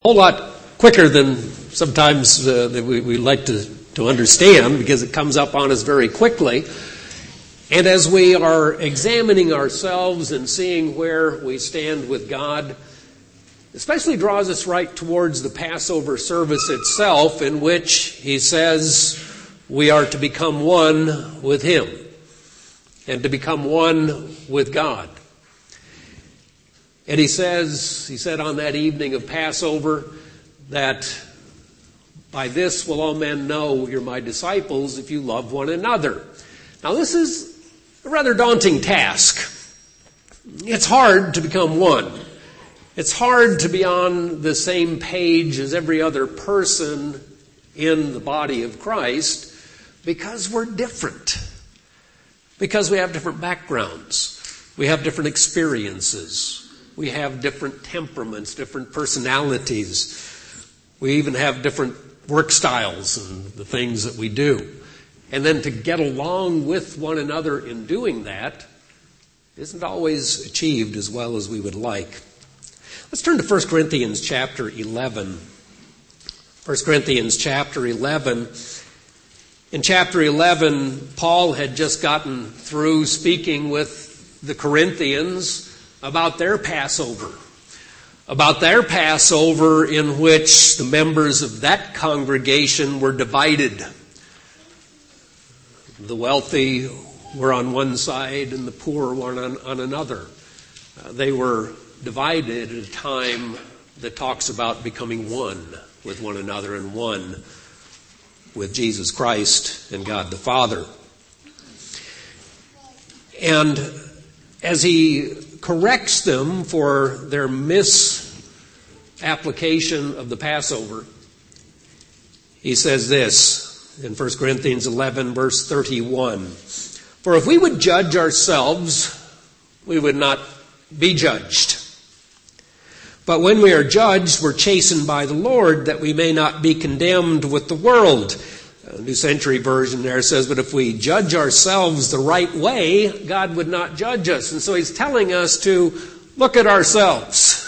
whole lot quicker than sometimes that we like to understand, because it comes up on us very quickly. And as we are examining ourselves and seeing where we stand with God, especially draws us right towards the Passover service itself, in which he says we are to become one with him and to become one with God. And he said on that evening of Passover that by this will all men know you're my disciples if you love one another. Now this is a rather daunting task. It's hard to become one. It's hard to be on the same page as every other person in the body of Christ, because we're different. Because we have different backgrounds. We have different experiences. We have different temperaments, different personalities. We even have different work styles and the things that we do. And then to get along with one another in doing that isn't always achieved as well as we would like. Let's turn to 1 Corinthians chapter 11. 1 Corinthians chapter 11. In chapter 11, Paul had just gotten through speaking with the Corinthians about their Passover in which the members of that congregation were divided. The wealthy were on one side and the poor were on another. They were divided at a time that talks about becoming one with one another and one with Jesus Christ and God the Father. And as he corrects them for their misapplication of the Passover, he says this in 1 Corinthians 11, verse 31. For if we would judge ourselves, we would not be judged. But when we are judged, we're chastened by the Lord, that we may not be condemned with the world. New Century Version there says, but if we judge ourselves the right way, God would not judge us. And so he's telling us to look at ourselves.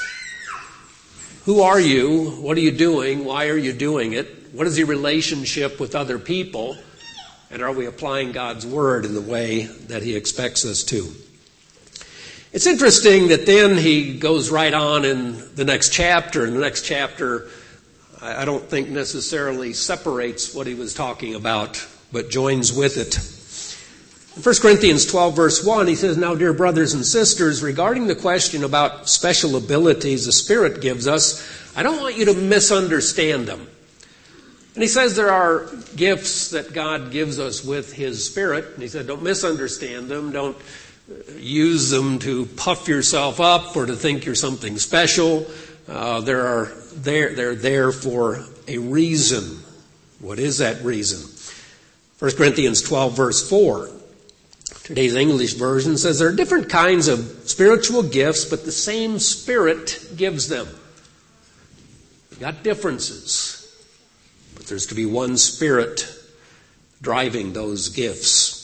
Who are you? What are you doing? Why are you doing it? What is your relationship with other people? And are we applying God's word in the way that he expects us to? It's interesting that then he goes right on in the next chapter. In the next chapter, I don't think necessarily separates what he was talking about, but joins with it. In 1 Corinthians 12, verse 1, he says, now, dear brothers and sisters, regarding the question about special abilities the Spirit gives us, I don't want you to misunderstand them. And he says there are gifts that God gives us with his Spirit. And he said, don't misunderstand them. Don't use them to puff yourself up or to think you're something special. They're there for a reason. What is that reason? 1 Corinthians 12, verse 4. Today's English version says there are different kinds of spiritual gifts, but the same Spirit gives them. We've got differences, but there's to be one Spirit driving those gifts.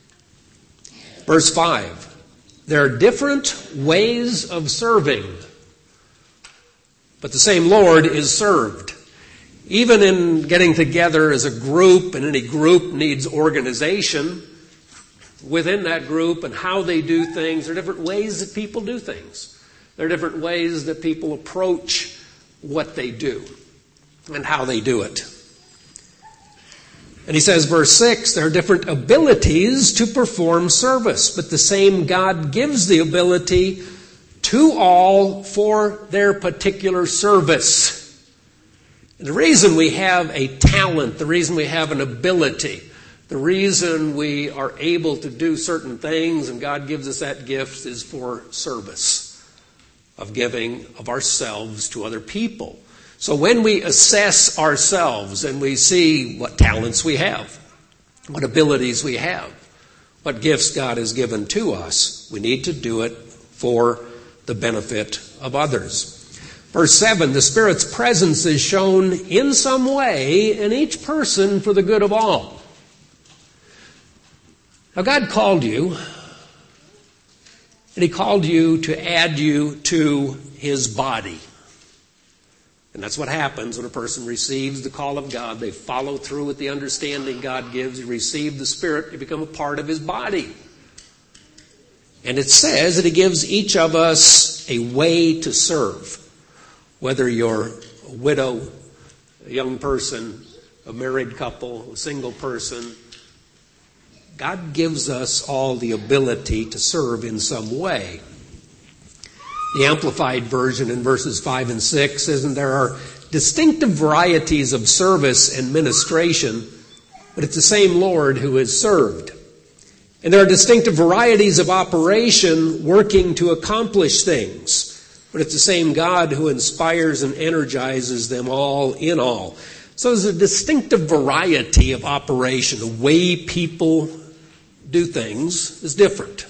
Verse 5. There are different ways of serving, but the same Lord is served. Even in getting together as a group, and any group needs organization within that group and how they do things. There are different ways that people do things. There are different ways that people approach what they do and how they do it. And he says, verse 6, there are different abilities to perform service, but the same God gives the ability to all for their particular service. And the reason we have a talent, the reason we have an ability, the reason we are able to do certain things and God gives us that gift is for service, of giving of ourselves to other people. So when we assess ourselves and we see what talents we have, what abilities we have, what gifts God has given to us, we need to do it for the benefit of others. Verse 7, the Spirit's presence is shown in some way in each person for the good of all. Now God called you, and he called you to add you to his body. And that's what happens when a person receives the call of God. They follow through with the understanding God gives. You receive the Spirit, you become a part of His body. And it says that He gives each of us a way to serve. Whether you're a widow, a young person, a married couple, a single person, God gives us all the ability to serve in some way. The Amplified Version in verses 5 and 6 says, and there are distinctive varieties of service and ministration, but it's the same Lord who is served. And there are distinctive varieties of operation working to accomplish things, but it's the same God who inspires and energizes them all in all. So there's a distinctive variety of operation. The way people do things is different.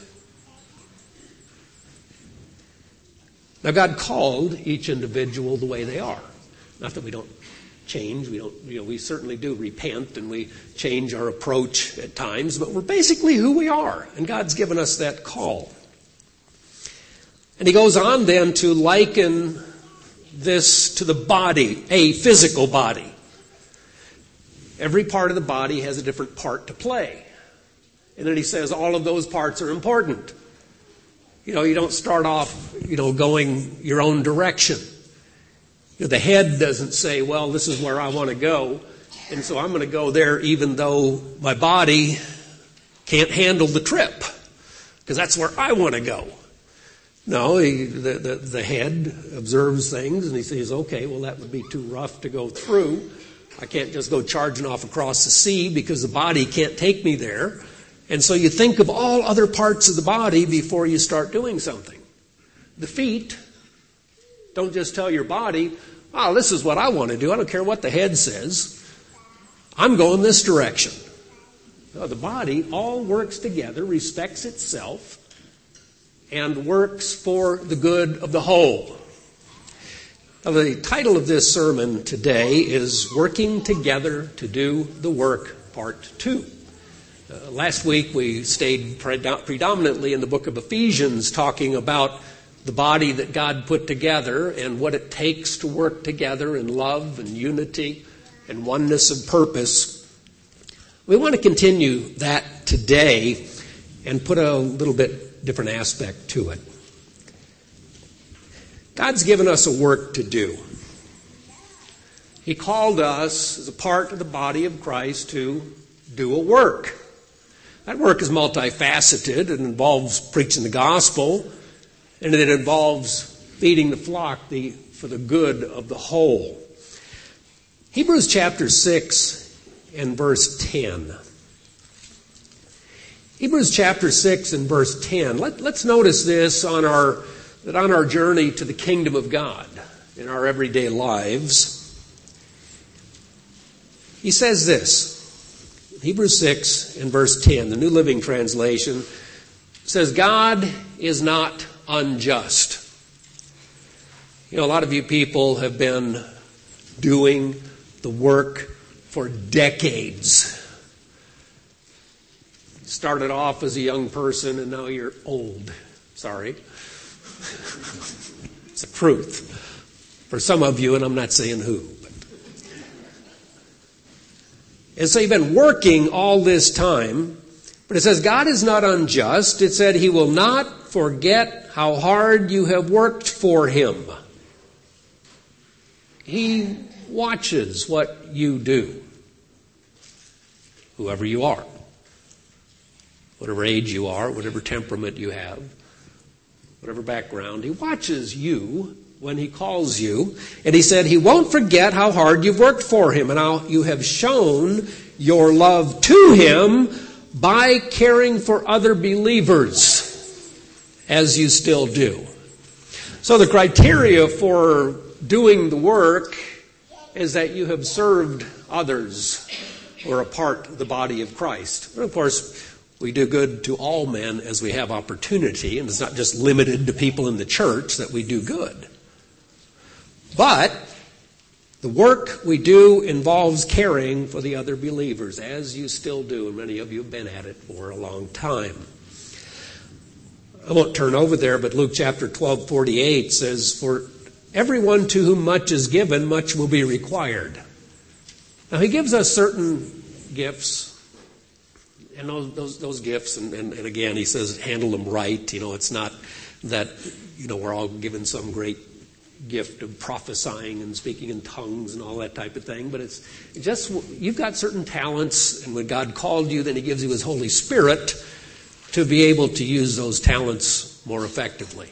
Now, God called each individual the way they are. Not that we don't change. We certainly do repent and we change our approach at times, but we're basically who we are, and God's given us that call. And He goes on then to liken this to the body, a physical body. Every part of the body has a different part to play. And then He says all of those parts are important. You don't start off, going your own direction. The head doesn't say, well, this is where I want to go, and so I'm going to go there even though my body can't handle the trip, because that's where I want to go. No, the head observes things, and he says, okay, well, that would be too rough to go through. I can't just go charging off across the sea because the body can't take me there. And so you think of all other parts of the body before you start doing something. The feet don't just tell your body, oh, this is what I want to do. I don't care what the head says. I'm going this direction. No, the body all works together, respects itself, and works for the good of the whole. Now, the title of this sermon today is Working Together to Do the Work, Part 2. Last week we stayed predominantly in the book of Ephesians talking about the body that God put together and what it takes to work together in love and unity and oneness of purpose. We want to continue that today and put a little bit different aspect to it. God's given us a work to do. He called us as a part of the body of Christ to do a work. That work is multifaceted. It involves preaching the gospel, and it involves feeding the flock for the good of the whole. Hebrews chapter 6 and verse 10. Hebrews chapter 6 and verse 10. Let's notice this on our journey to the kingdom of God in our everyday lives. He says this. Hebrews 6 and verse 10, the New Living Translation, says, God is not unjust. A lot of you people have been doing the work for decades. Started off as a young person and now you're old. Sorry. It's the truth. For some of you, and I'm not saying who. And so you've been working all this time, but it says God is not unjust. It said He will not forget how hard you have worked for Him. He watches what you do, whoever you are, whatever age you are, whatever temperament you have, whatever background. He watches you when He calls you. And He said He won't forget how hard you've worked for Him and how you have shown your love to Him by caring for other believers, as you still do. So the criteria for doing the work is that you have served others who are a part of the body of Christ. And of course, we do good to all men as we have opportunity, and it's not just limited to people in the church that we do good. But the work we do involves caring for the other believers, as you still do, and many of you have been at it for a long time. I won't turn over there, but Luke chapter 12:48 says, for everyone to whom much is given, much will be required. Now, he gives us certain gifts, and those gifts, and again, he says, handle them right. It's not that, we're all given some great gift of prophesying and speaking in tongues and all that type of thing, but it's just, you've got certain talents, and when God called you, then he gives you his Holy Spirit to be able to use those talents more effectively.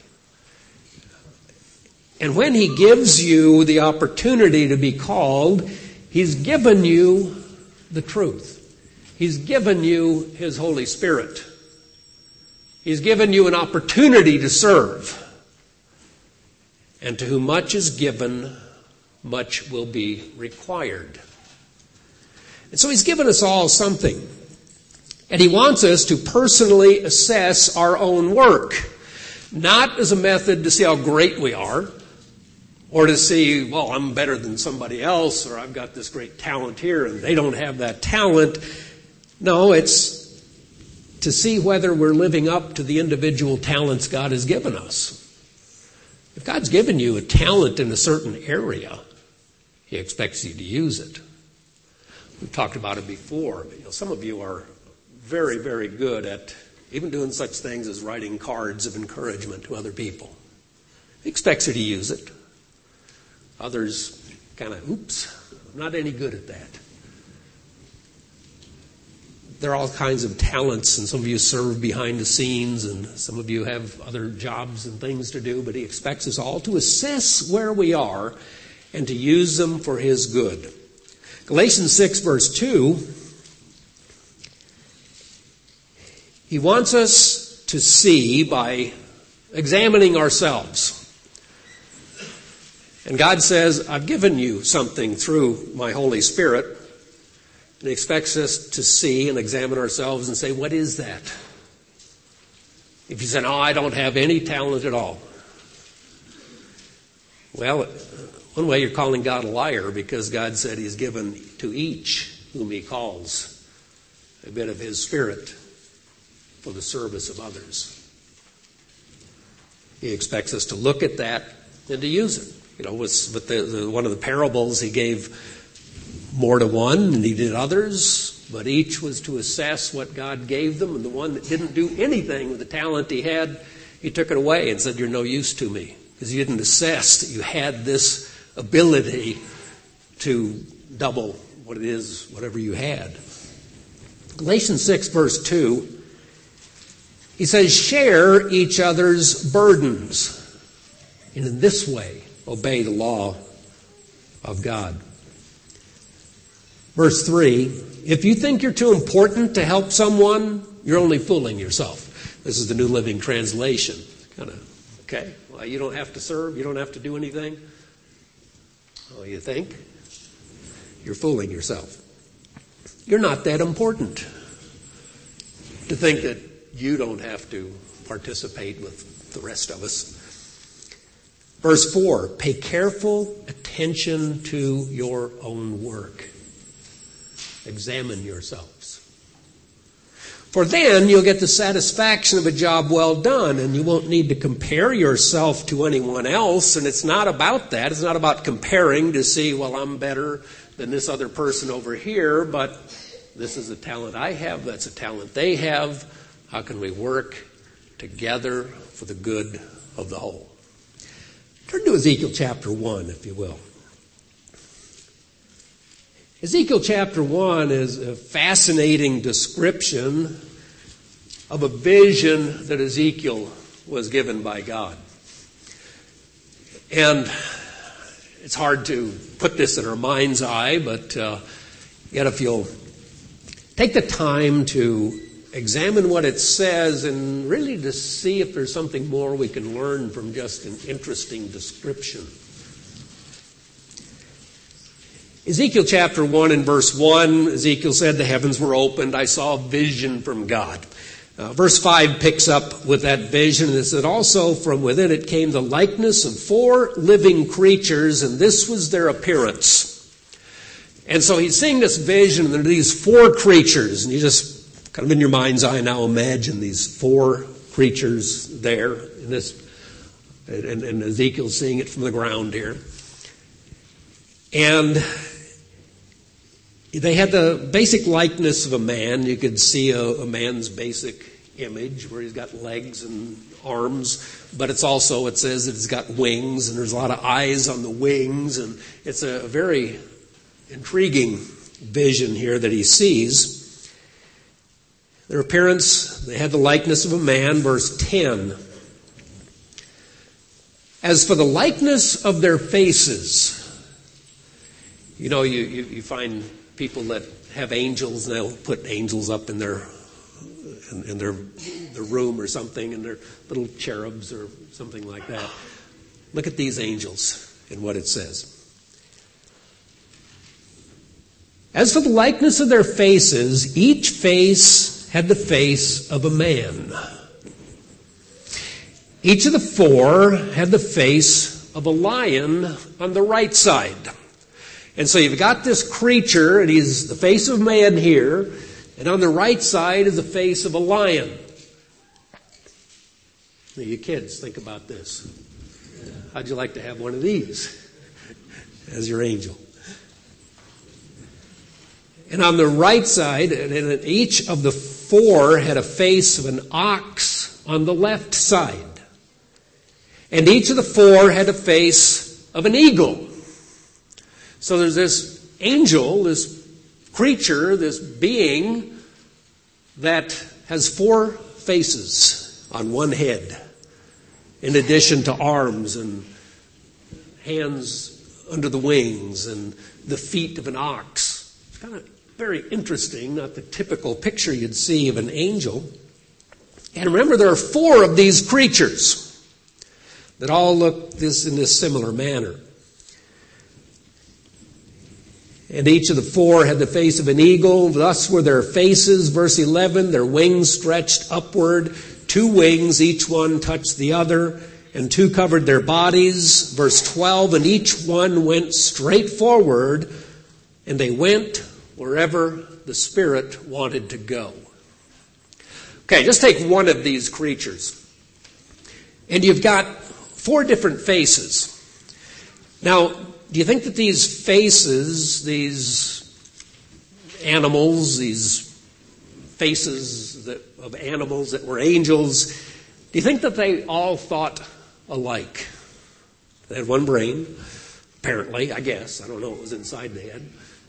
And when he gives you the opportunity to be called, he's given you the truth. He's given you his Holy Spirit. He's given you an opportunity to serve. And to whom much is given, much will be required. And so he's given us all something. And he wants us to personally assess our own work. Not as a method to see how great we are, or to see, well, I'm better than somebody else, or I've got this great talent here and they don't have that talent. No, it's to see whether we're living up to the individual talents God has given us. If God's given you a talent in a certain area, he expects you to use it. We've talked about it before. But, some of you are very, very good at even doing such things as writing cards of encouragement to other people. He expects you to use it. Others kind of, I'm not any good at that. There are all kinds of talents, and some of you serve behind the scenes, and some of you have other jobs and things to do, but he expects us all to assess where we are and to use them for his good. Galatians 6, verse 2, he wants us to see by examining ourselves. And God says, I've given you something through my Holy Spirit. And he expects us to see and examine ourselves and say, what is that? If you say, no, I don't have any talent at all. Well, one way you're calling God a liar, because God said he's given to each whom he calls a bit of his Spirit for the service of others. He expects us to look at that and to use it. With one of the parables, he gave more to one and he did others, but each was to assess what God gave them, and the one that didn't do anything with the talent he had, he took it away and said, you're no use to me, because you didn't assess that you had this ability to double what it is, whatever you had. Galatians 6, verse 2, he says, share each other's burdens, and in this way obey the law of God. Verse 3, if you think you're too important to help someone, you're only fooling yourself. This is the New Living Translation. Okay, well, you don't have to serve, you don't have to do anything. Oh, you think? You're fooling yourself. You're not that important to think that you don't have to participate with the rest of us. Verse 4, pay careful attention to your own work. Examine yourselves. For then you'll get the satisfaction of a job well done, and you won't need to compare yourself to anyone else. And it's not about that. It's not about comparing to see, well, I'm better than this other person over here, but this is a talent I have, that's a talent they have. How can we work together for the good of the whole? Turn to Ezekiel chapter 1, if you will. Ezekiel chapter 1 is a fascinating description of a vision that Ezekiel was given by God. And it's hard to put this in our mind's eye, but yet if you'll take the time to examine what it says and really to see if there's something more we can learn from just an interesting description. Ezekiel chapter 1 and verse 1, Ezekiel said, the heavens were opened. I saw a vision from God. Verse 5 picks up with that vision, and it said, also from within it came the likeness of 4 living creatures, and this was their appearance. And so he's seeing this vision, and there are these 4 creatures, and you just kind of in your mind's eye now imagine these 4 creatures there in this And Ezekiel's seeing it from the ground here. And they had the basic likeness of a man. You could see a man's basic image where he's got legs and arms, but it's also, it says that it's got wings, and there's a lot of eyes on the wings, and it's a very intriguing vision here that he sees. Their appearance, they had the likeness of a man, verse 10. As for the likeness of their faces, you know, you find people that have angels, and they'll put angels up in their room or something, and they're little cherubs or something like that. Look at these angels and what it says. As for the likeness of their faces, each face had the face of a man. Each of the four had the face of a lion on the right side. And so you've got this creature, and he's the face of a man here, and on the right side is the face of a lion. Now, you kids, think about this. How'd you like to have one of these as your angel? And on the right side, and each of the four had a face of an ox on the left side. And each of the four had a face of an eagle. So there's this angel, this creature, this being that has four faces on one head, in addition to arms and hands under the wings and the feet of an ox. It's kind of very interesting, not the typical picture you'd see of an angel. And remember, there are four of these creatures that all look in this similar manner. And each of the four had the face of an eagle. Thus were their faces, verse 11, their wings stretched upward. 2 wings, each one touched the other, and 2 covered their bodies. Verse 12, and each one went straight forward, and they went wherever the Spirit wanted to go. Okay, just take one of these creatures. And you've got 4 different faces. Now, do you think that these faces, these animals, these faces of animals that were angels, do you think that they all thought alike? They had one brain, apparently, I guess. I don't know what was inside the head.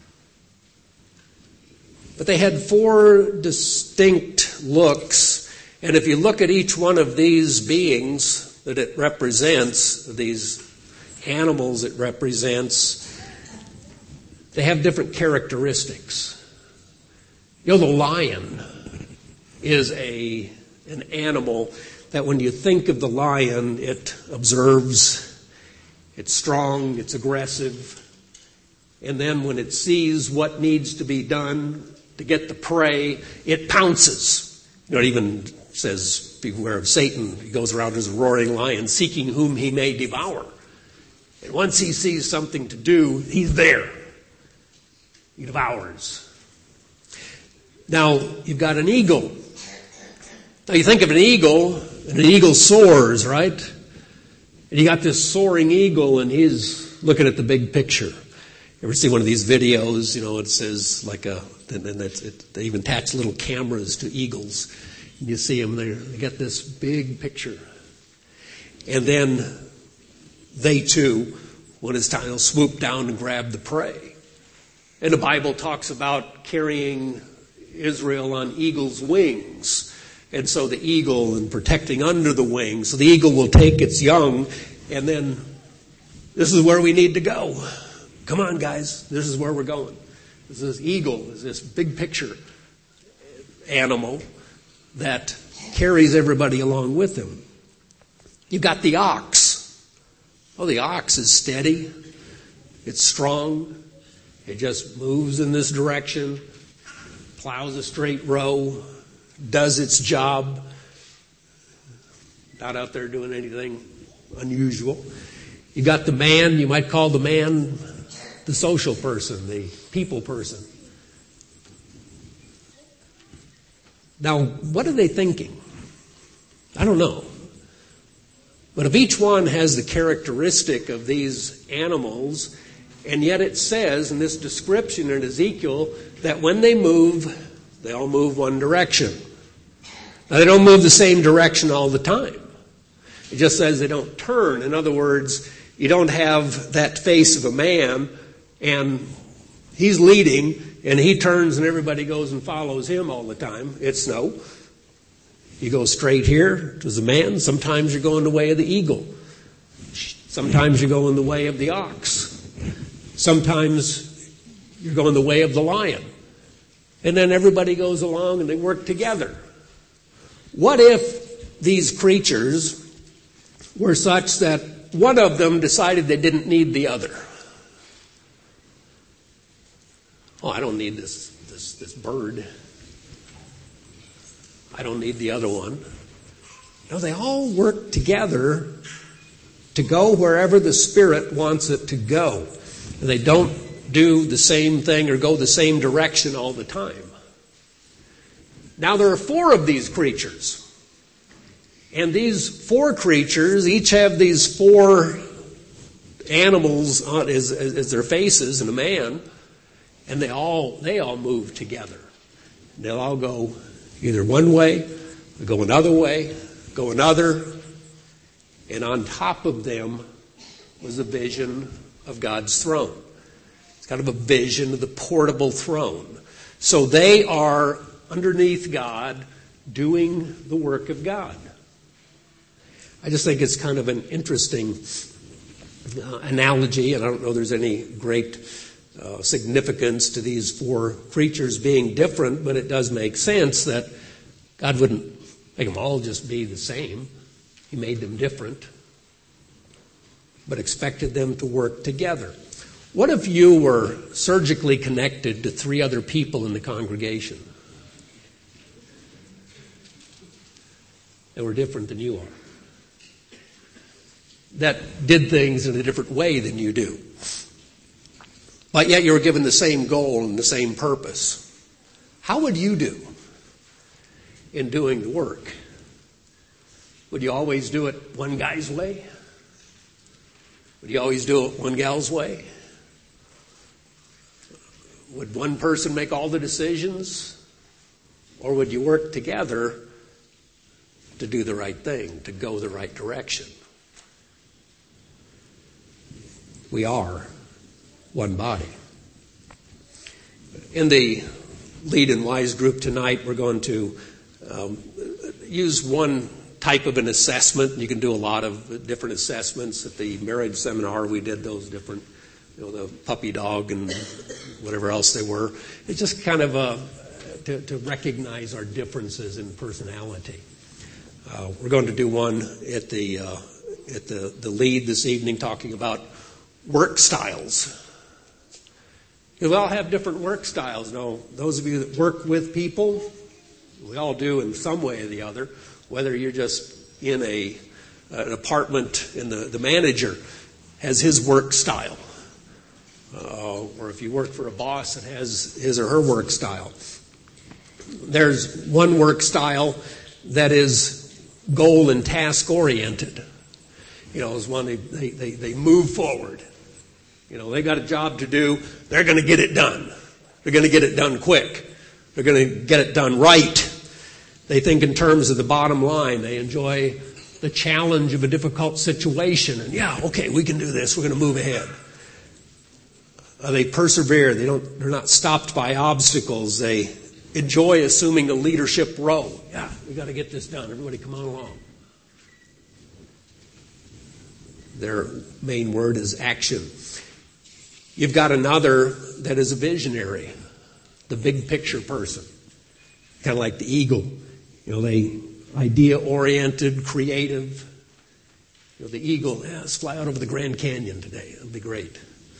But they had 4 distinct looks, and if you look at each one of these beings that it represents, these animals it represents, they have different characteristics. You know, the lion is an animal that when you think of the lion, it observes, it's strong, it's aggressive, and then when it sees what needs to be done to get the prey, it pounces. You know, it even says, beware of Satan. He goes around as a roaring lion, seeking whom he may devour. And once he sees something to do, he's there. He devours. Now, you've got an eagle. Now, you think of an eagle, and an eagle soars, right? And you got this soaring eagle, and he's looking at the big picture. You ever see one of these videos, you know, it says like they even attach little cameras to eagles. And you see them, they get this big picture. And then they too, when it's time, they'll swoop down and grab the prey. And the Bible talks about carrying Israel on eagle's wings. And so the eagle and protecting under the wings. So the eagle will take its young, and then this is where we need to go. Come on, guys, this is where we're going. This eagle is this big picture animal that carries everybody along with him. You've got the ox. Oh, the ox is steady. It's strong. It just moves in this direction, plows a straight row, does its job. Not out there doing anything unusual. You got the man, you might call the man the social person, the people person. Now, what are they thinking? I don't know. But if each one has the characteristic of these animals, and yet it says in this description in Ezekiel that when they move, they all move one direction. Now, they don't move the same direction all the time. It just says they don't turn. In other words, you don't have that face of a man and he's leading and he turns and everybody goes and follows him all the time. It's no. You go straight here as a man. Sometimes you're going the way of the eagle. Sometimes you're going the way of the ox. Sometimes you're going the way of the lion. And then everybody goes along and they work together. What if these creatures were such that one of them decided they didn't need the other? Oh, I don't need this bird. I don't need the other one. No, they all work together to go wherever the Spirit wants it to go. And they don't do the same thing or go the same direction all the time. Now there are 4 of these creatures. And these 4 creatures each have these 4 animals on as their faces and a man. And they all move together. They'll all go either one way, go another way, go another. And on top of them was a vision of God's throne. It's kind of a vision of the portable throne. So they are underneath God doing the work of God. I just think it's kind of an interesting analogy, and I don't know there's any great significance to these 4 creatures being different, but it does make sense that God wouldn't make them all just be the same. He made them different, but expected them to work together. What if you were surgically connected to 3 other people in the congregation that were different than you are, that did things in a different way than you do, but yet you were given the same goal and the same purpose? How would you do in doing the work? Would you always do it one guy's way? Would you always do it one gal's way? Would one person make all the decisions? Or would you work together to do the right thing, to go the right direction? We are one body. In the Lead and Wise group tonight, we're going to use one type of an assessment. You can do a lot of different assessments. At the marriage seminar, we did those different, the puppy dog and whatever else they were. It's just kind of to recognize our differences in personality. We're going to do one at the Lead this evening, talking about work styles. We all have different work styles. Now, those of you that work with people, we all do in some way or the other. Whether you're just in an apartment and the manager has his work style, or if you work for a boss that has his or her work style. There's one work style that is goal and task oriented. Is one they move forward. They got a job to do. They're going to get it done. They're going to get it done quick. They're going to get it done right. They think in terms of the bottom line. They enjoy the challenge of a difficult situation. And okay, we can do this. We're going to move ahead. They persevere. They're not stopped by obstacles. They enjoy assuming a leadership role. We got to get this done. Everybody come on along. Their main word is action. You've got another that is a visionary, the big picture person, kind of like the eagle. They idea-oriented, creative. The eagle, let's fly out over the Grand Canyon today. It'll be great.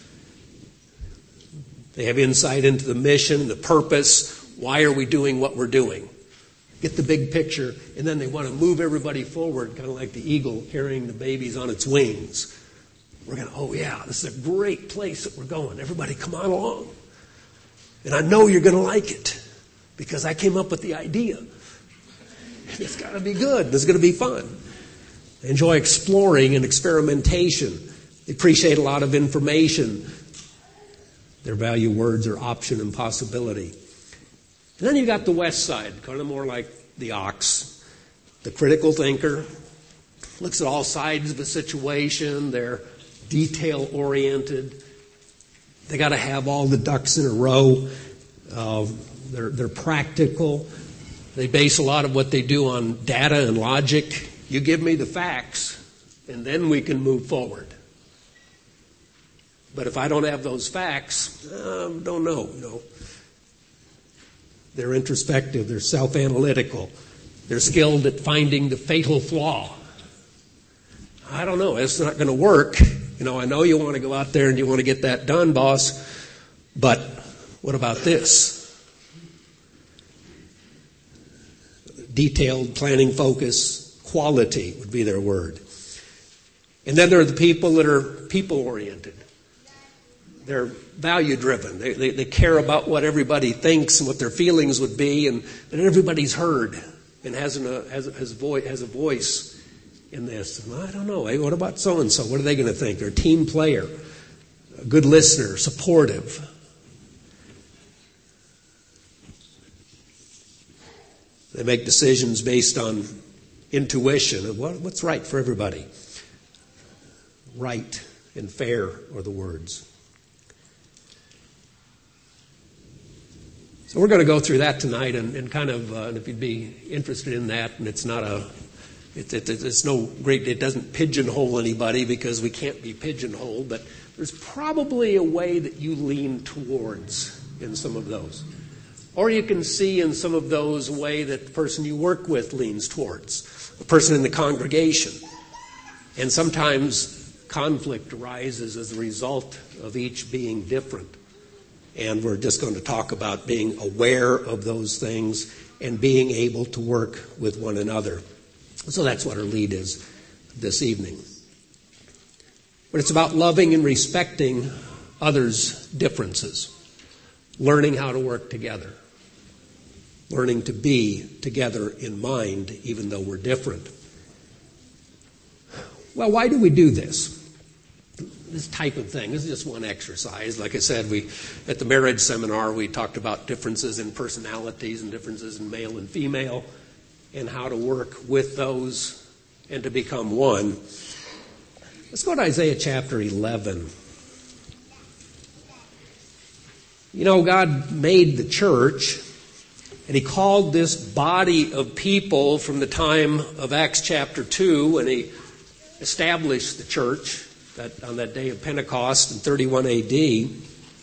They have insight into the mission, the purpose. Why are we doing what we're doing? Get the big picture, and then they want to move everybody forward, kind of like the eagle carrying the babies on its wings. We're going to, this is a great place that we're going. Everybody come on along. And I know you're going to like it because I came up with the idea. It's got to be good. It's going to be fun. They enjoy exploring and experimentation. They appreciate a lot of information. Their value words are option and possibility. And then you've got the west side, kind of more like the ox, the critical thinker, looks at all sides of a situation. They're detail-oriented. They got to have all the ducks in a row. They're practical. They base a lot of what they do on data and logic. You give me the facts, and then we can move forward. But if I don't have those facts, don't know. They're introspective. They're self-analytical. They're skilled at finding the fatal flaw. I don't know. It's not going to work. I know you want to go out there and you want to get that done, boss. But what about this? Detailed planning focus, quality would be their word. And then there are the people that are people-oriented. They're value-driven. They care about what everybody thinks and what their feelings would be, and that everybody's heard and has a voice in this. And I don't know. Hey, what about so-and-so? What are they going to think? They're a team player, a good listener, supportive. They make decisions based on intuition of what's right for everybody. Right and fair are the words. So we're going to go through that tonight and kind of, and if you'd be interested in that, and it's no great, it doesn't pigeonhole anybody because we can't be pigeonholed, but there's probably a way that you lean towards in some of those. Or you can see in some of those a way that the person you work with leans towards, a person in the congregation. And sometimes conflict arises as a result of each being different. And we're just going to talk about being aware of those things and being able to work with one another. So that's what our lead is this evening. But it's about loving and respecting others' differences, learning how to work together, learning to be together in mind even though we're different. Well, why do we do this? This type of thing. This is just one exercise. Like I said, at the marriage seminar, we talked about differences in personalities and differences in male and female and how to work with those and to become one. Let's go to Isaiah chapter 11. God made the church, and He called this body of people from the time of Acts chapter 2 when He established the church on that day of Pentecost in 31 AD. And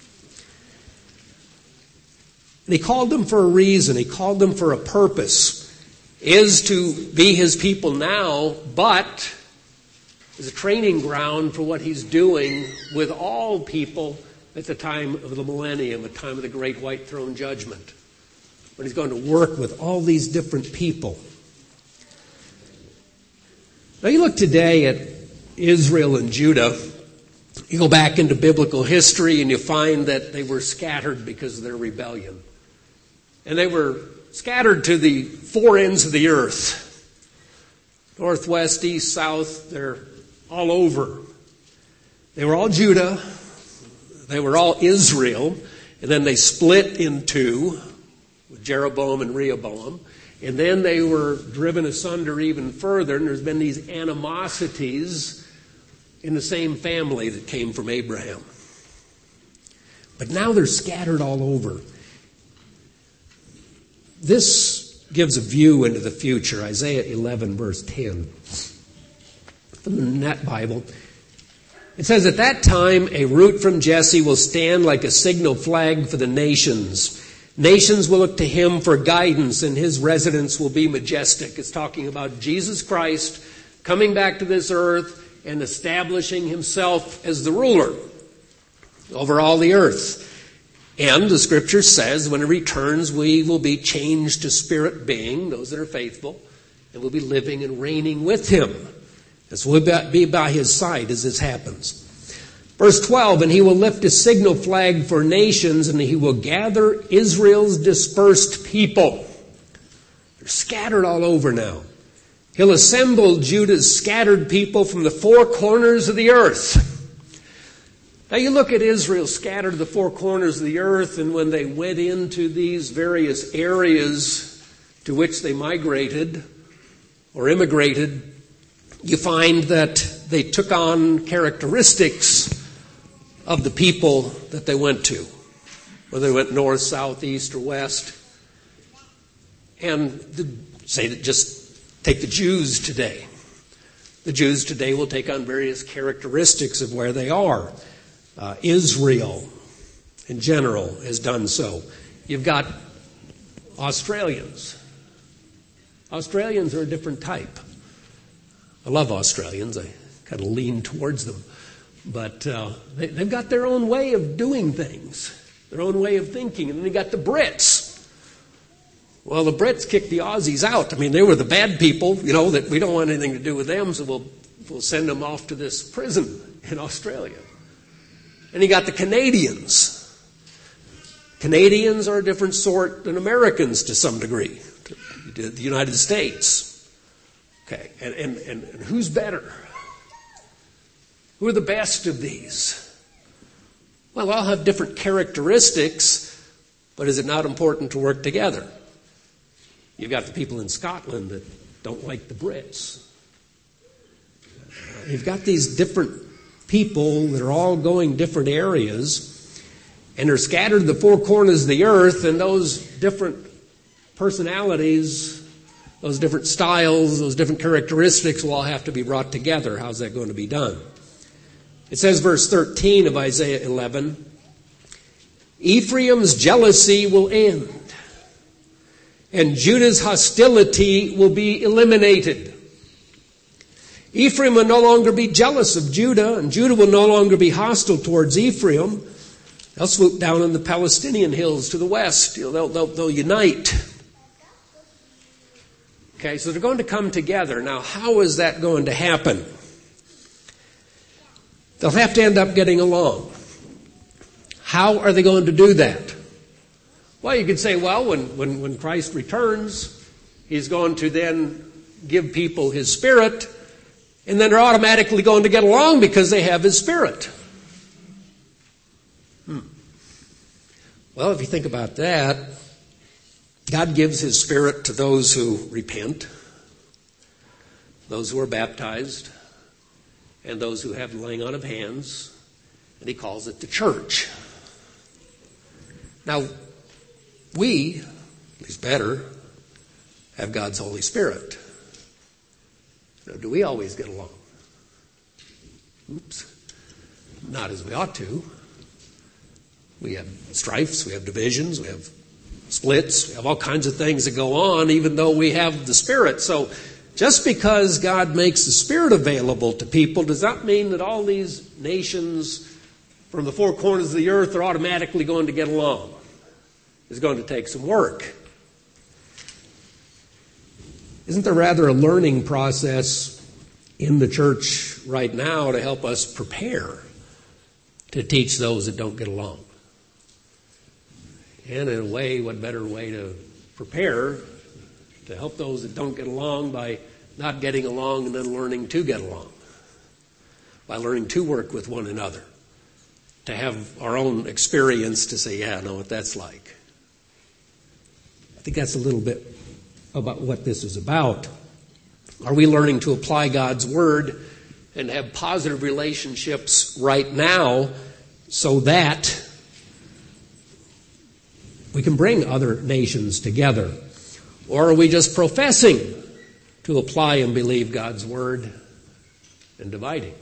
He called them for a reason. He called them for a purpose. Is to be His people now, but is a training ground for what He's doing with all people at the time of the millennium, the time of the great white throne judgment, when He's going to work with all these different people. Now you look today at Israel and Judah, you go back into biblical history and you find that they were scattered because of their rebellion. And they were scattered to the four ends of the earth. Northwest, east, south, they're all over. They were all Judah. They were all Israel. And then they split in two with Jeroboam and Rehoboam. And then they were driven asunder even further. And there's been these animosities in the same family that came from Abraham. But now they're scattered all over. This gives a view into the future. Isaiah 11, verse 10. From the Net Bible. It says, "At that time, a root from Jesse will stand like a signal flag for the nations. Nations will look to Him for guidance, and His residence will be majestic." It's talking about Jesus Christ coming back to this earth and establishing Himself as the ruler over all the earth. And the Scripture says when He returns, we will be changed to spirit being, those that are faithful, and we'll be living and reigning with Him. This will be by His side as this happens. Verse 12, "And He will lift a signal flag for nations, and He will gather Israel's dispersed people." They're scattered all over now. He'll assemble Judah's scattered people from the four corners of the earth. Now you look at Israel scattered to the four corners of the earth, and when they went into these various areas to which they migrated or immigrated, you find that they took on characteristics of the people that they went to, whether they went north, south, east, or west. And just take the Jews today. The Jews today will take on various characteristics of where they are. Israel, in general, has done so. You've got Australians. Australians are a different type. I love Australians. I kind of lean towards them. But they've got their own way of doing things, their own way of thinking. And then you got the Brits. Well, the Brits kicked the Aussies out. I mean, they were the bad people, that we don't want anything to do with them, so we'll send them off to this prison in Australia. And you got the Canadians. Canadians are a different sort than Americans to some degree, to the United States. Okay, and who's better? Who are the best of these? Well, all have different characteristics, but is it not important to work together? You've got the people in Scotland that don't like the Brits. You've got these different people that are all going different areas, and they're scattered to the four corners of the earth, and those different personalities, those different styles, those different characteristics will all have to be brought together. How's that going to be done? It says, verse 13 of Isaiah 11, Ephraim's jealousy will end, and Judah's hostility will be eliminated. Ephraim will no longer be jealous of Judah, and Judah will no longer be hostile towards Ephraim. They'll swoop down on the Palestinian hills to the west. They'll unite. Okay, so they're going to come together. Now, how is that going to happen? They'll have to end up getting along. How are they going to do that? Well, you could say, well, when Christ returns, he's going to then give people his Spirit, and then they're automatically going to get along because they have his Spirit. Well, if you think about that, God gives his Spirit to those who repent, those who are baptized, and those who have the laying on of hands, and he calls it the church. Now, we, at least better, have God's Holy Spirit. Now, do we always get along? Oops. Not as we ought to. We have strifes, we have divisions, we have splits, we have all kinds of things that go on even though we have the Spirit. So just because God makes the Spirit available to people does not mean that all these nations from the four corners of the earth are automatically going to get along. It's going to take some work. Isn't there rather a learning process in the church right now to help us prepare to teach those that don't get along? And in a way, what better way to prepare to help those that don't get along by not getting along and then learning to get along, by learning to work with one another, to have our own experience to say, yeah, I know what that's like. I think that's a little bit about what this is about. Are we learning to apply God's Word and have positive relationships right now so that we can bring other nations together? Or are we just professing to apply and believe God's Word and dividing?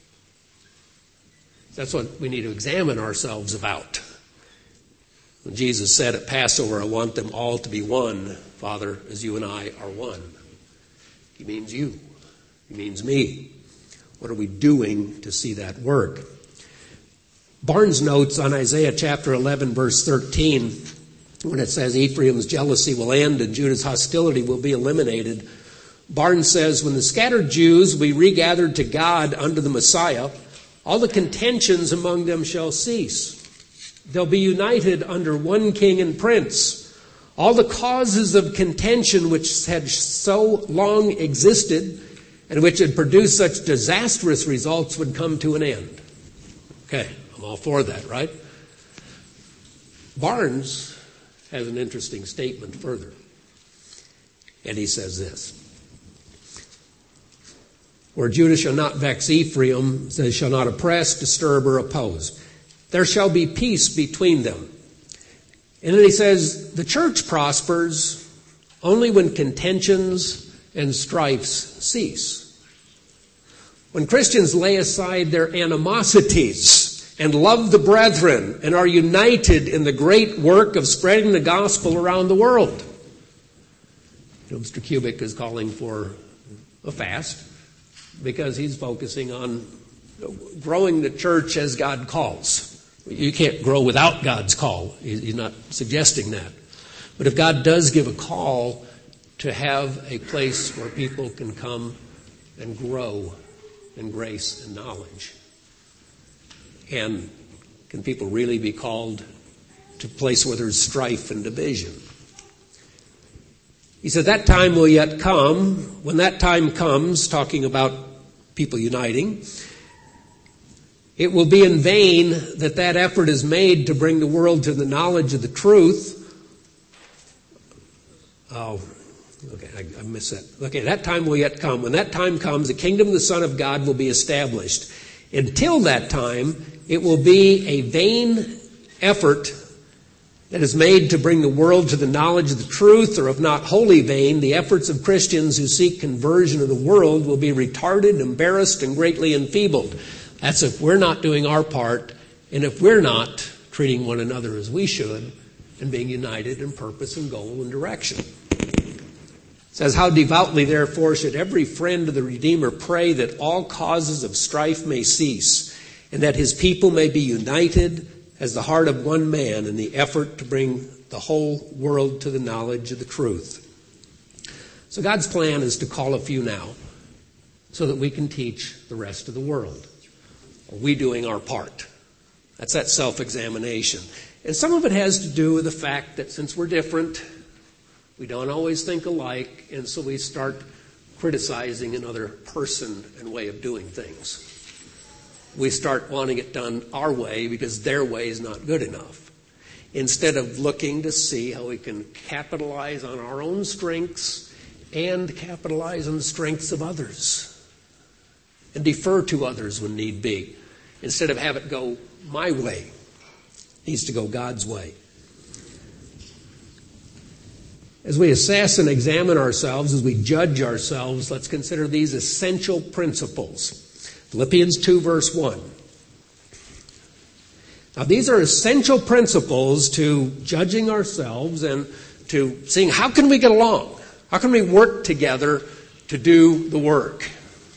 That's what we need to examine ourselves about. When Jesus said at Passover, I want them all to be one, Father, as you and I are one. He means you. He means me. What are we doing to see that work? Barnes notes on Isaiah chapter 11, verse 13, when it says Ephraim's jealousy will end and Judah's hostility will be eliminated, Barnes says, when the scattered Jews will be regathered to God under the Messiah, all the contentions among them shall cease. They'll be united under one king and prince. All the causes of contention which had so long existed and which had produced such disastrous results would come to an end. Okay, I'm all for that, right? Barnes has an interesting statement further. And he says this. Where Judah shall not vex Ephraim, they shall not oppress, disturb, or oppose. There shall be peace between them. And then he says, the church prospers only when contentions and strifes cease. When Christians lay aside their animosities and love the brethren and are united in the great work of spreading the gospel around the world. You know, Mr. Kubik is calling for a fast because he's focusing on growing the church as God calls. You can't grow without God's call. He's not suggesting that. But if God does give a call to have a place where people can come and grow in grace and knowledge, and can people really be called to a place where there's strife and division? He said, that time will yet come. When that time comes, talking about people uniting, it will be in vain that effort is made to bring the world to the knowledge of the truth. Oh, okay, I missed that. Okay, that time will yet come. When that time comes, the kingdom of the Son of God will be established. Until that time, it will be a vain effort that is made to bring the world to the knowledge of the truth, or if not wholly vain, the efforts of Christians who seek conversion of the world will be retarded, embarrassed, and greatly enfeebled. That's if we're not doing our part, and if we're not treating one another as we should, and being united in purpose and goal and direction. It says, how devoutly, therefore, should every friend of the Redeemer pray that all causes of strife may cease, and that his people may be united as the heart of one man in the effort to bring the whole world to the knowledge of the truth. So God's plan is to call a few now so that we can teach the rest of the world. Are we doing our part? That's that self-examination. And some of it has to do with the fact that since we're different, we don't always think alike, and so we start criticizing another person and way of doing things. We start wanting it done our way because their way is not good enough, instead of looking to see how we can capitalize on our own strengths and capitalize on the strengths of others and defer to others when need be, instead of have it go my way. It needs to go God's way. As we assess and examine ourselves, as we judge ourselves, let's consider these essential principles. Philippians 2, verse 1. Now, these are essential principles to judging ourselves and to seeing how can we get along? How can we work together to do the work?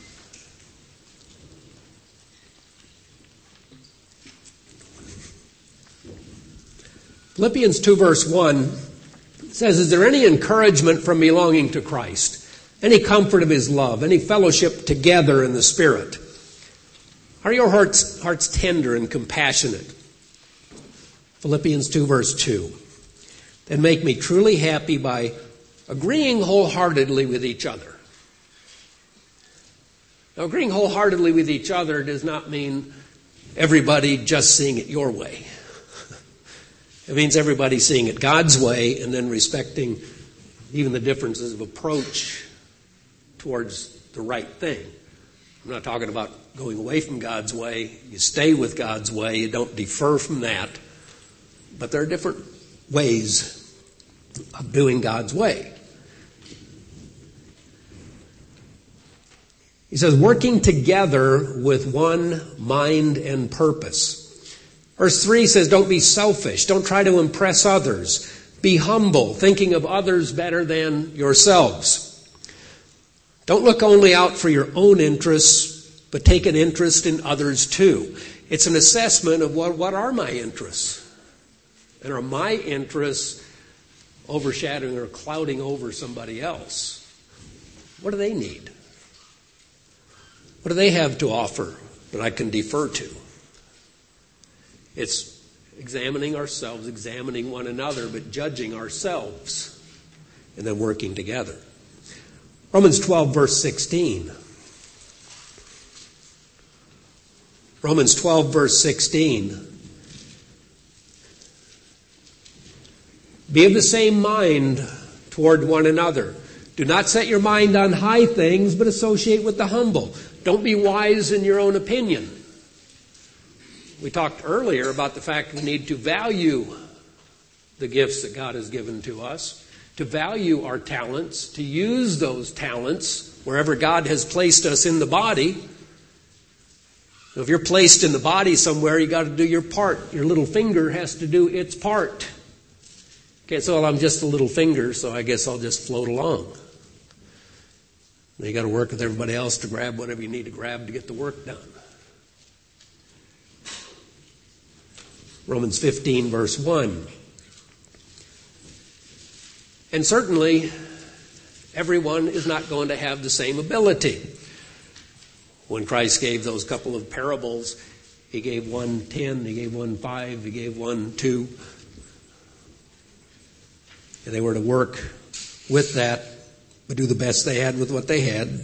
Philippians 2, verse 1 says, is there any encouragement from belonging to Christ? Any comfort of his love? Any fellowship together in the Spirit? Are your hearts tender and compassionate? Philippians 2, verse 2. Then make me truly happy by agreeing wholeheartedly with each other. Now, agreeing wholeheartedly with each other does not mean everybody just seeing it your way. It means everybody seeing it God's way and then respecting even the differences of approach towards the right thing. I'm not talking about going away from God's way. You stay with God's way. You don't defer from that. But there are different ways of doing God's way. He says, working together with one mind and purpose. Verse 3 says, don't be selfish. Don't try to impress others. Be humble, thinking of others better than yourselves. Don't look only out for your own interests, but take an interest in others too. It's an assessment of what are my interests? And are my interests overshadowing or clouding over somebody else? What do they need? What do they have to offer that I can defer to? It's examining ourselves, examining one another, but judging ourselves, and then working together. Romans 12, verse 16. Romans 12, verse 16. Be of the same mind toward one another. Do not set your mind on high things, but associate with the humble. Don't be wise in your own opinion. We talked earlier about the fact we need to value the gifts that God has given to us, to value our talents, to use those talents wherever God has placed us in the body. So if you're placed in the body somewhere, you got to do your part. Your little finger has to do its part. Okay, so I'm just a little finger, so I guess I'll just float along. You got to work with everybody else to grab whatever you need to grab to get the work done. Romans 15, verse 1. And certainly, everyone is not going to have the same ability. When Christ gave those couple of parables, he gave one 10, he gave one 5, he gave one 2. And they were to work with that, but do the best they had with what they had.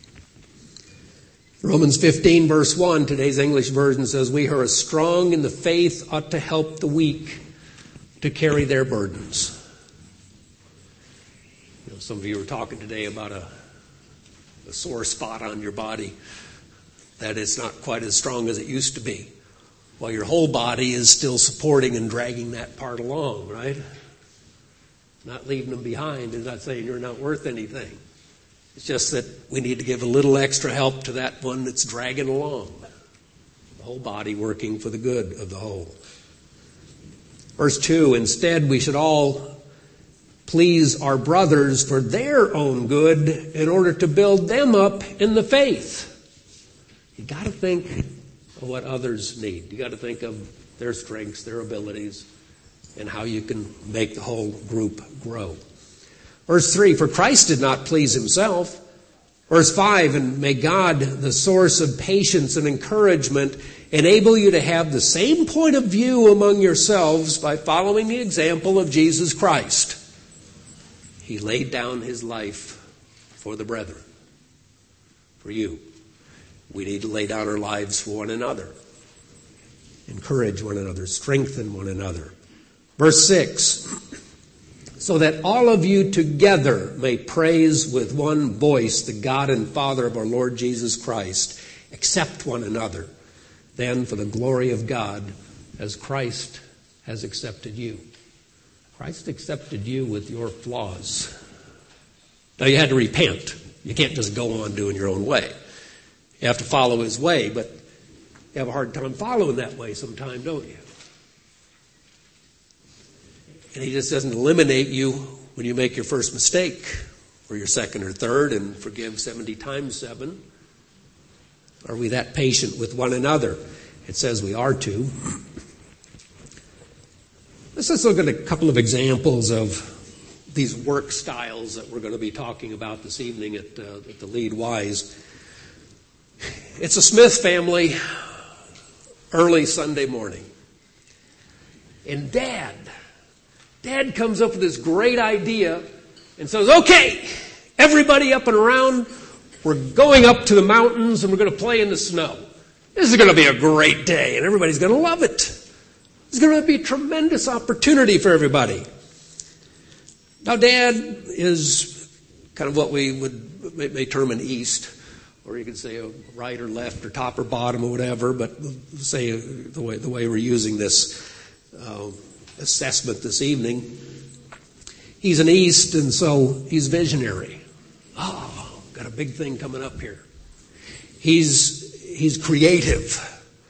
Romans 15, verse 1, today's English version says, we who are strong in the faith ought to help the weak to carry their burdens. You know, some of you were talking today about a sore spot on your body, that it's not quite as strong as it used to be. While your whole body is still supporting and dragging that part along, right? Not leaving them behind and not saying you're not worth anything. It's just that we need to give a little extra help to that one that's dragging along. The whole body working for the good of the whole. Verse 2, instead we should all please our brothers for their own good in order to build them up in the faith. You got to think of what others need. You got to think of their strengths, their abilities, and how you can make the whole group grow. Verse 3, for Christ did not please himself. Verse 5, and may God, the source of patience and encouragement, enable you to have the same point of view among yourselves by following the example of Jesus Christ. He laid down his life for the brethren, for you. We need to lay down our lives for one another. Encourage one another, strengthen one another. Verse 6, so that all of you together may praise with one voice the God and Father of our Lord Jesus Christ. Accept one another, then for the glory of God, as Christ has accepted you. Christ accepted you with your flaws. Now you had to repent. You can't just go on doing your own way. You have to follow his way, but you have a hard time following that way sometimes, don't you? And he just doesn't eliminate you when you make your first mistake or your second or third and forgive 70 times 7. Are we that patient with one another? It says we are to. Let's just look at a couple of examples of these work styles that we're going to be talking about this evening at the Lead Wise. It's a Smith family, early Sunday morning. And Dad comes up with this great idea and says, okay, everybody up and around, we're going up to the mountains and we're going to play in the snow. This is going to be a great day and everybody's going to love it. It's going to be a tremendous opportunity for everybody. Now, Dad is kind of what we may term an east, or you could say a right or left or top or bottom or whatever, but say the way we're using this assessment this evening. He's an east, and so he's visionary. Oh, got a big thing coming up here. He's creative.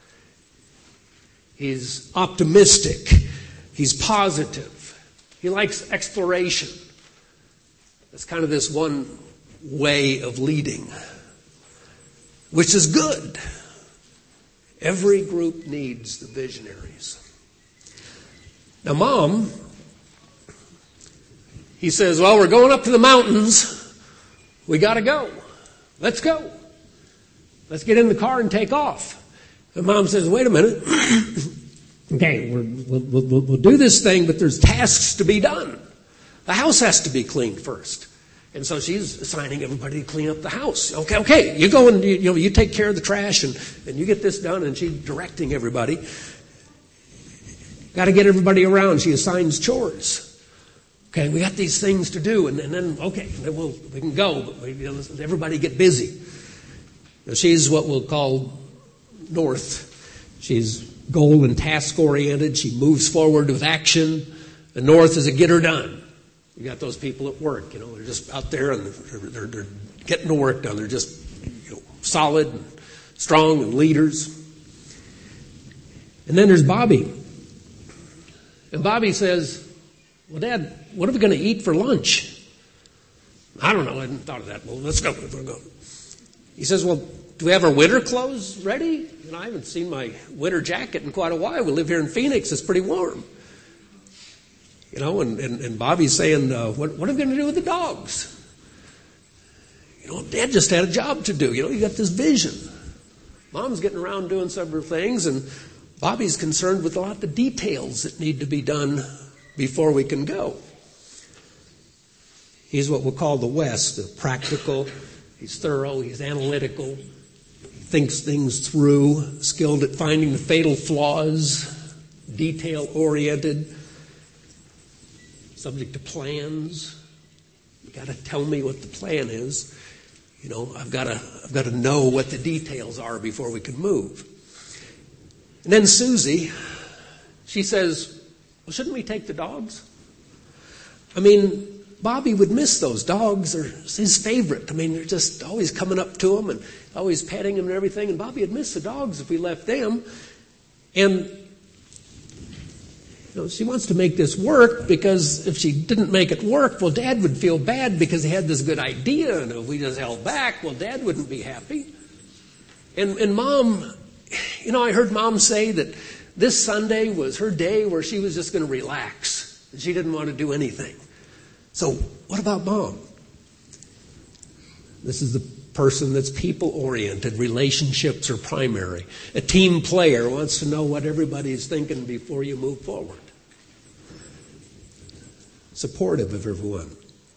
He's optimistic. He's positive. He likes exploration. That's kind of this one way of leading, which is good. Every group needs the visionaries. Now, Mom, he says, well, we're going up to the mountains. We got to go. Let's go. Let's get in the car and take off. And Mom says, wait a minute. Okay, we'll do this thing, but there's tasks to be done. The house has to be cleaned first. And so she's assigning everybody to clean up the house. Okay, you go and you take care of the trash and you get this done, and she's directing everybody. Got to get everybody around. She assigns chores. Okay, we got these things to do, and then we can go, but everybody get busy. Now, she's what we'll call North. She's goal and task oriented. She moves forward with action. The North is a get her done. You got those people at work, they're just out there and they're getting the work done. They're just solid and strong and leaders. And then there's Bobby. And Bobby says, well, Dad, what are we going to eat for lunch? I don't know. I hadn't thought of that. Well, let's go. He says, well, do we have our winter clothes ready? I haven't seen my winter jacket in quite a while. We live here in Phoenix. It's pretty warm. And Bobby's saying, what are we going to do with the dogs? Dad just had a job to do. You got this vision. Mom's getting around doing several things, and Bobby's concerned with a lot of the details that need to be done before we can go. He's what we'll call the West, the practical. He's thorough. He's analytical. He thinks things through, skilled at finding the fatal flaws, detail-oriented, subject to plans. You got to tell me what the plan is. I've got to know what the details are before we can move. And then Susie, she says, well, shouldn't we take the dogs? Bobby would miss those dogs. They're his favorite. They're just always coming up to him and always petting him and everything. And Bobby would miss the dogs if we left them. And she wants to make this work, because if she didn't make it work, well, Dad would feel bad because he had this good idea. And if we just held back, well, Dad wouldn't be happy. And Mom, I heard Mom say that this Sunday was her day where she was just going to relax. And she didn't want to do anything. So what about Mom? This is the person that's people-oriented. Relationships are primary. A team player wants to know what everybody's thinking before you move forward. Supportive of everyone.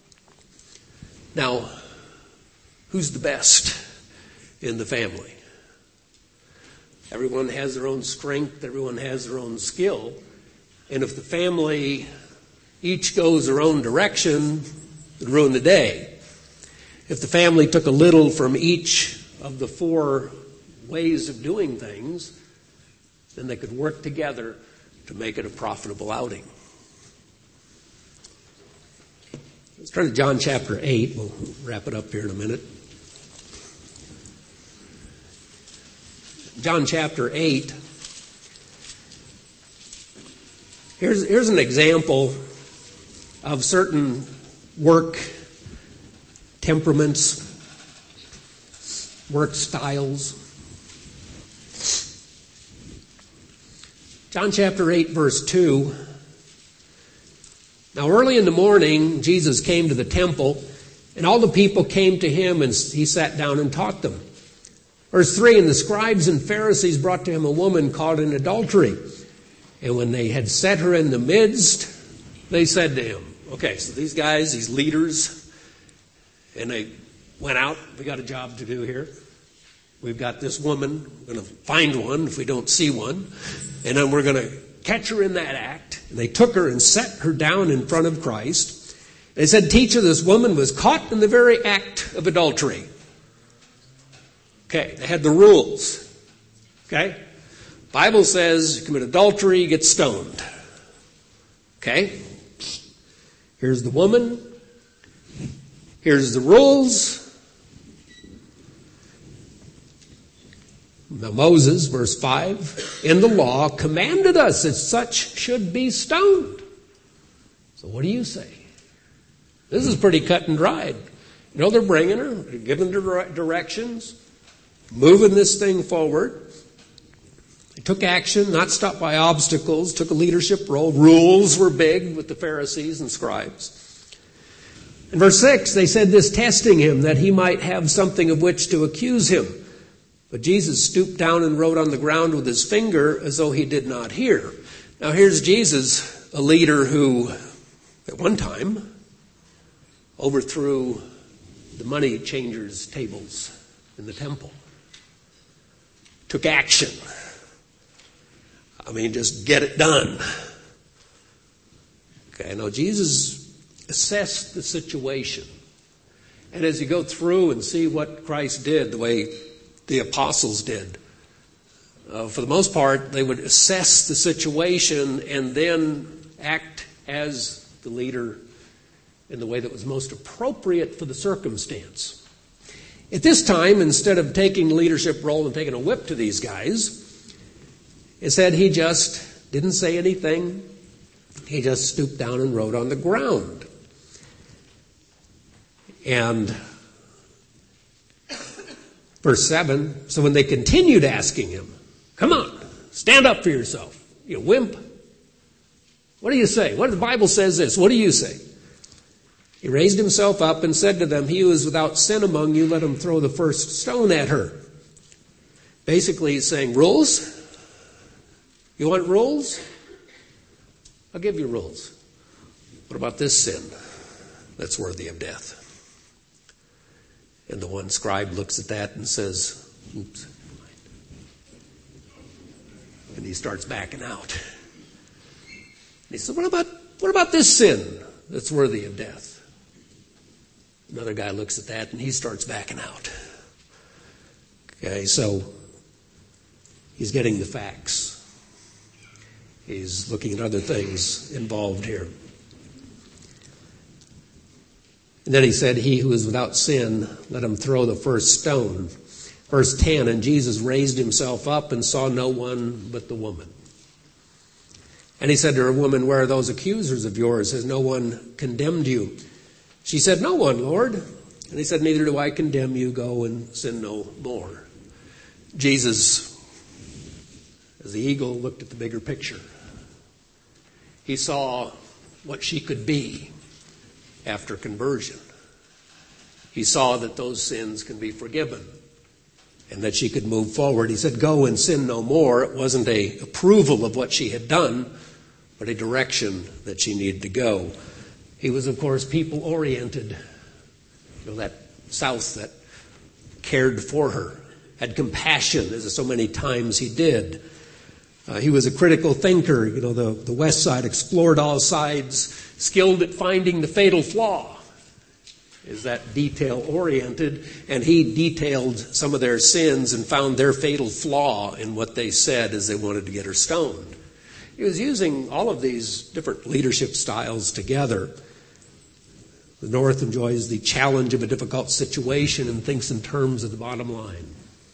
Now, who's the best in the family? Everyone has their own strength. Everyone has their own skill. And if the family each goes their own direction, it would ruin the day. If the family took a little from each of the 4 ways of doing things, then they could work together to make it a profitable outing. Let's turn to John chapter 8. We'll wrap it up here in a minute. John chapter 8. Here's an example of certain work temperaments, work styles. John chapter 8, verse 2. Now early in the morning, Jesus came to the temple, and all the people came to him, and he sat down and taught them. Verse 3, and the scribes and Pharisees brought to him a woman caught in adultery. And when they had set her in the midst, they said to him, okay, so these guys, these leaders, and they went out, we got a job to do here. We've got this woman, we're going to find one if we don't see one, and then we're going to catch her in that act. And they took her and set her down in front of Christ. They said, teacher, this woman was caught in the very act of adultery. Okay, they had the rules. Okay? Bible says you commit adultery, you get stoned. Okay? Here's the woman. Here's the rules. Now Moses, verse 5, in the law commanded us that such should be stoned. So what do you say? This is pretty cut and dried. They're bringing her, they're giving her directions, moving this thing forward. They took action, not stopped by obstacles, took a leadership role. Rules were big with the Pharisees and scribes. In verse 6, they said this, testing him, that he might have something of which to accuse him. But Jesus stooped down and wrote on the ground with his finger as though he did not hear. Now here's Jesus, a leader who, at one time, overthrew the money changers' tables in the temple. Took action. Just get it done. Okay, now Jesus assessed the situation. And as you go through and see what Christ did, the way the apostles did, for the most part, they would assess the situation and then act as the leader in the way that was most appropriate for the circumstance. At this time, instead of taking the leadership role and taking a whip to these guys, it said he just didn't say anything. He just stooped down and wrote on the ground. And verse 7, so when they continued asking him, come on, stand up for yourself, you wimp. What do you say? What the Bible says this. What do you say? He raised himself up and said to them, he who is without sin among you, let him throw the first stone at her. Basically, he's saying, rules? You want rules? I'll give you rules. What about this sin that's worthy of death? And the one scribe looks at that and says, oops. And he starts backing out. And he said, what about this sin that's worthy of death? Another guy looks at that and he starts backing out. Okay, so he's getting the facts. He's looking at other things involved here. And then he said, he who is without sin, let him throw the first stone. Verse 10, and Jesus raised himself up and saw no one but the woman. And he said to her, woman, where are those accusers of yours? Has no one condemned you? She said, no one, Lord. And he said, neither do I condemn you. Go and sin no more. Jesus, as the eagle, looked at the bigger picture. He saw what she could be after conversion. He saw that those sins can be forgiven and that she could move forward. He said, go and sin no more. It wasn't an approval of what she had done, but a direction that she needed to go. He was, of course, people-oriented. That South that cared for her, had compassion, as so many times he did. He was a critical thinker. The West Side explored all sides, skilled at finding the fatal flaw. Is that detail-oriented? And he detailed some of their sins and found their fatal flaw in what they said as they wanted to get her stoned. He was using all of these different leadership styles together. The North enjoys the challenge of a difficult situation and thinks in terms of the bottom line.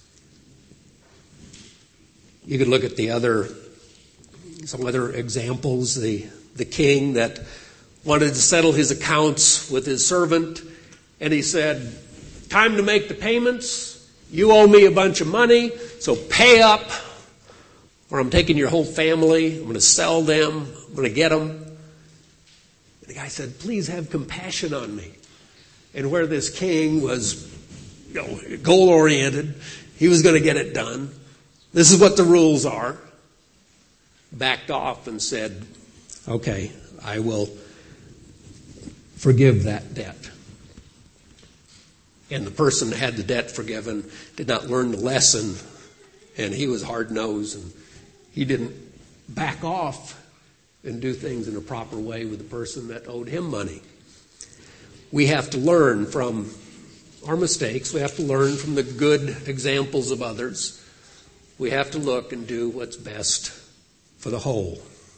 You could look at some other examples. The king that wanted to settle his accounts with his servant, and he said, time to make the payments. You owe me a bunch of money, so pay up, or I'm taking your whole family. I'm going to sell them. I'm going to get them. The guy said, please have compassion on me. And where this king was goal-oriented, he was going to get it done. This is what the rules are. Backed off and said, okay, I will forgive that debt. And the person that had the debt forgiven did not learn the lesson, and he was hard-nosed, and he didn't back off and do things in a proper way with the person that owed him money. We have to learn from our mistakes. We have to learn from the good examples of others. We have to look and do what's best for the whole.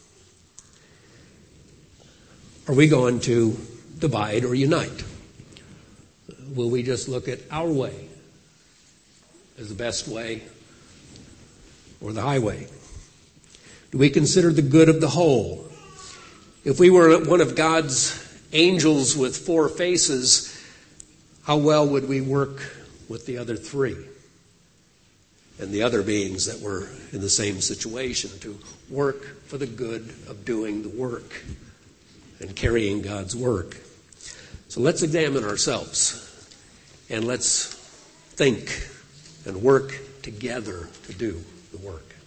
Are we going to divide or unite? Will we just look at our way as the best way or the highway? Do we consider the good of the whole? If we were one of God's angels with 4 faces, how well would we work with the other 3? And the other beings that were in the same situation, to work for the good of doing the work and carrying God's work. So let's examine ourselves and let's think and work together to do the work.